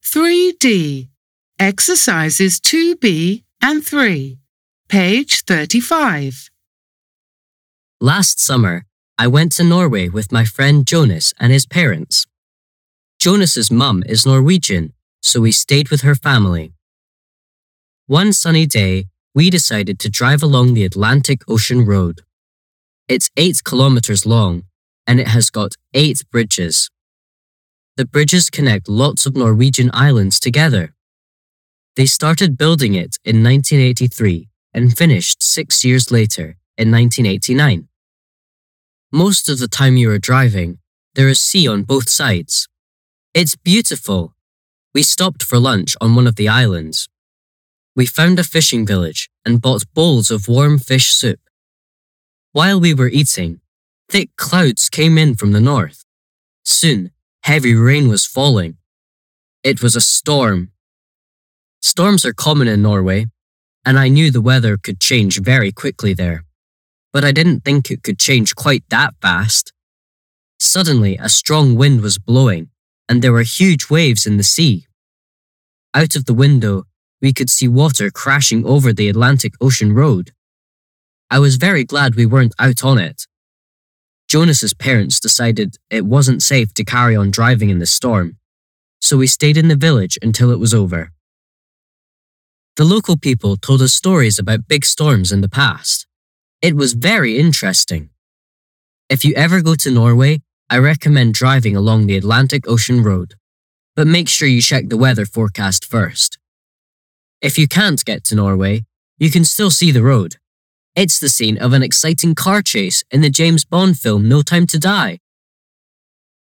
3D. Exercises 2B and 3. Page 35. Last summer, I went to Norway with my friend Jonas and his parents. Jonas's mum is Norwegian, so we stayed with her family. One sunny day, we decided to drive along the Atlantic Ocean Road. It's 8 kilometers long, and it has got 8 bridges. The bridges connect lots of Norwegian islands together. They started building it in 1983 and finished 6 years later, in 1989. Most of the time you are driving, there is sea on both sides. It's beautiful. We stopped for lunch on one of the islands. We found a fishing village and bought bowls of warm fish soup. While we were eating, thick clouds came in from the north. Soon, heavy rain was falling. It was a storm. Storms are common in Norway, and I knew the weather could change very quickly there. But I didn't think it could change quite that fast. Suddenly, a strong wind was blowing, and there were huge waves in the sea. Out of the window, we could see water crashing over the Atlantic Ocean Road. I was very glad we weren't out on it. Jonas's parents decided it wasn't safe to carry on driving in the storm, so we stayed in the village until it was over. The local people told us stories about big storms in the past. It was very interesting. If you ever go to Norway, I recommend driving along the Atlantic Ocean Road, but make sure you check the weather forecast first. If you can't get to Norway, you can still see the road. It's the scene of an exciting car chase in the James Bond film No Time to Die.